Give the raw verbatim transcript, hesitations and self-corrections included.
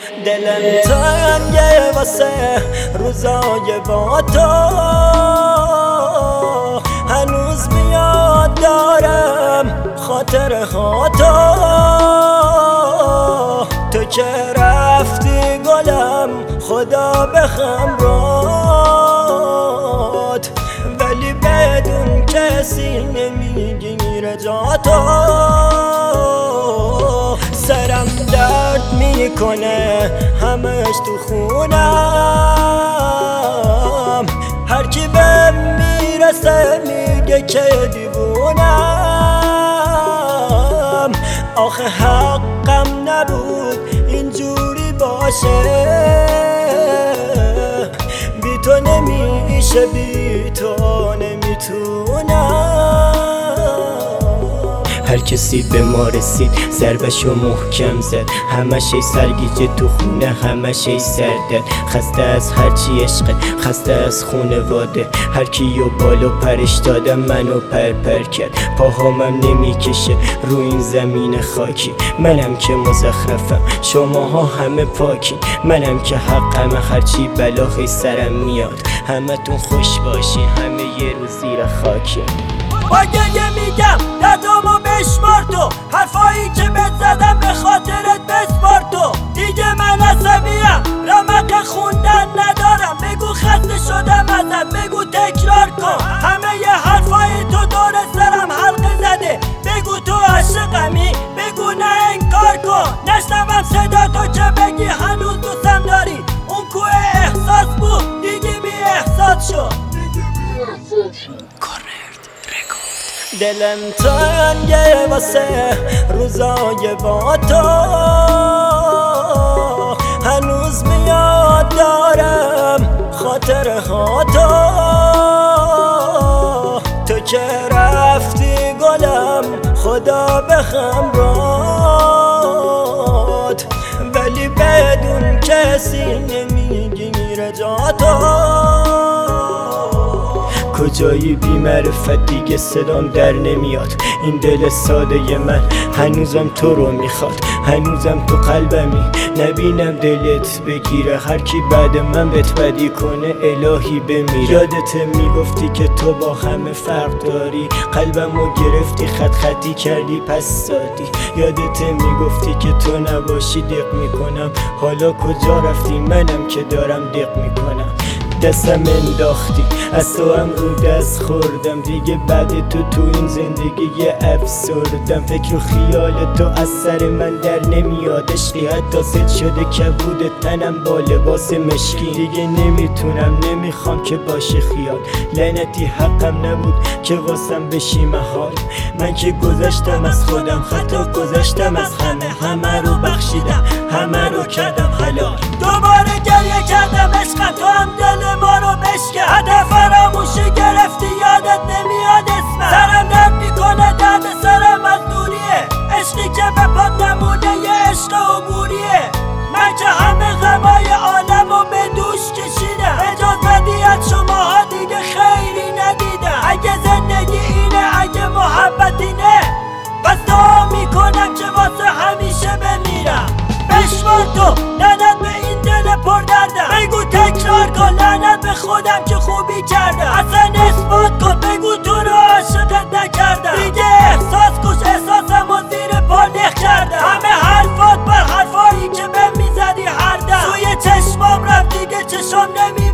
دلم تنگه واسه روزای با تو، هنوز میاد دارم خاطره ها تو. تو که رفتی گلم خدا بخم رات، ولی بدون کسی نمیگیره جا تو. سرم درد میکنه همش تو خونم، هر کی به میرسه میگه که دیوونم. آخه حقم نبود اینجوری باشه، بی تو نمیشه، بی تو نمیتونم. هر کسی به ما رسید ضربشو محکم زد، همش ای سرگیجه تو خونه، همش ای سردرد. خسته از هرچی عشقه، خسته از خونواده، هر کیو بالو پرش دادم منو پر پر کرد. پاهامم نمیکشه رو این زمین خاکی، منم که مزخرفم شماها همه پاکی. منم که حقم هرچی بلاخی سرم میاد، همه تون خوش باشین، همه یه روز زیر خاکی. با گریه میگم دردامو بشمار تو، حرفایی که بهت زدم به خاطرت بسپار تو. دیگه من عصبیم رمق خوندن ندارم، بگو خسته شدم ازت، بگو تکرار کن. همه ی حرفای تو دور سرم حلقه زده، بگو تو عاشقمی، بگو نه انکار کن. نشنوم صدا تو که بگی هنوز دوستم داری، اون کوه احساس بود دیگه بی احساس شد. دلم تنگه واسه روزای با تو، هنوز میاد دارم خاطره ها تو. تو که رفتی گلم خدا بخم رات، ولی بدون کسی نمیگیره جا تو. کجایی بی معرفت دیگه صدام در نمیاد، این دل ساده من هنوزم تو رو میخواد، هنوزم تو قلبمی نبینم دلت بگیره. هر کی بعد من بهت بدی کنه الهی بمیره. یادت میگفتی که تو با همه فرق داری، قلبمو گرفتی خط خطی کردی پس دادی. یادت میگفتی که تو نباشی دق میکنم، حالا کجا رفتی منم که دارم دق میکنم. دستم انداختی از تو هم رو دست خوردم، دیگه بعد تو تو این زندگی یه افسردم. فکر و خیال تو از سر من در نمیاد، عشقی حتی ست شده کبود تنم با لباس مشکی. دیگه نمیتونم نمیخوام که باشه خیال، لعنتی حقم نبود که واسم بشی محال. من که گذشتم از خودم، خطا گذشتم از همه، همه رو بخشیدم، همه رو کردم حلال. دوباره گریه کردم عشق تو هم دل ما رو بشکن، هدف فراموشی گرفتی یادت نمیاد اسمم. سرم درد میکنه درد سرم از دوریه، عشقی که به پات نمونه یه عشق عبوریه. من که همه غمای عالم رو به دوش کشیدم، اجاز بدی از شماها دیگه خیری ندیدم. اگه زندگی اینه، اگه محبت اینه، پس دعا میکنم که واسه همیشه بمیرم. بشمار تو لعنت به این دل پر دردم، بگو تکرار کن لعنت به خودم که خوبی کردم. اصلا اثبات کن بگو تو رو عاشقت نکردم، دیگه احساس کش احساسم و زیر پا نخ کردم. همه حرفات بر حرفایی که به میزدی هر دم، توی چشمام رفت دیگه چشم نمی